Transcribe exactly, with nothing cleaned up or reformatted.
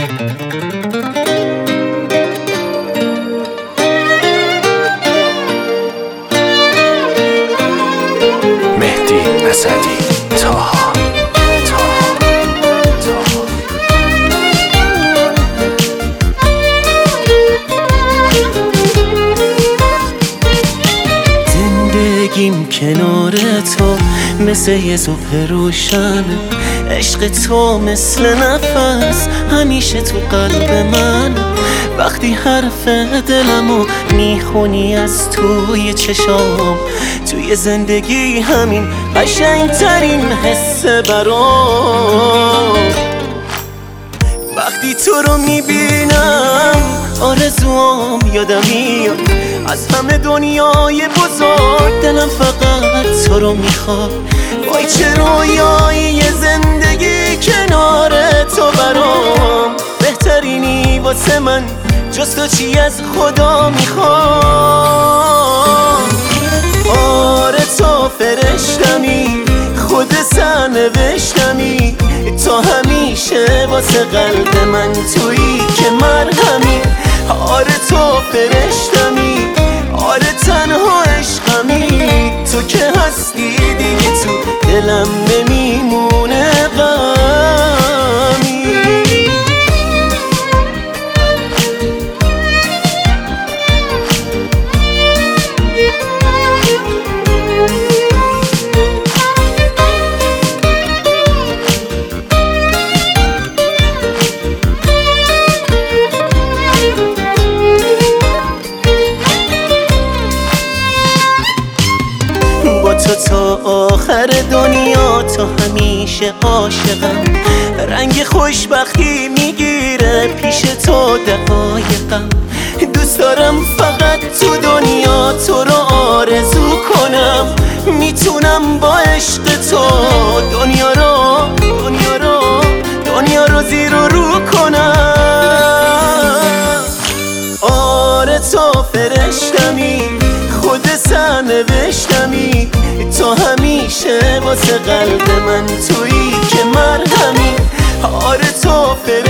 مهدی اسدی طاها زندگیم کنار تو مثل یه صبح روشنه، عشق تو مثل نفس همیشه تو قلب من. وقتی حرف دلمو میخونی از توی چشام، توی زندگی همین قشنگترین حسه برام. وقتی تو رو میبینم آرزوام یادم میاد از همه دنیای بزرگ، دلم فقط تو رو میخواد. وای چه رویایی زندگی کنار تو برام، بهترینی واسه من جز تو چی از خدا میخوام. آره تو فرشتمی، خود سرنوشتمی، تو همیشه واسه قلب من تویی که مرهمی. آره تو فرشتمی، آره تنها عشقمی، تو که هستی دیگه تو دلم نمیمونه غمی. تو تا آخر دنیا، تو همیشه عاشقم. رنگ خوشبختی میگیره پیش تو دقایقم. دوست دارم فقط تو دنیا تو رو آرزو کنم. میتونم با عشق تو دنیا رو دنیا رو دنیا رو زیر و رو کنم. آره تو فرشتمی، خود سرنوشتمی، تو همیشه واسه قلب من تویی که مرهمی. آره تو فرشتمی،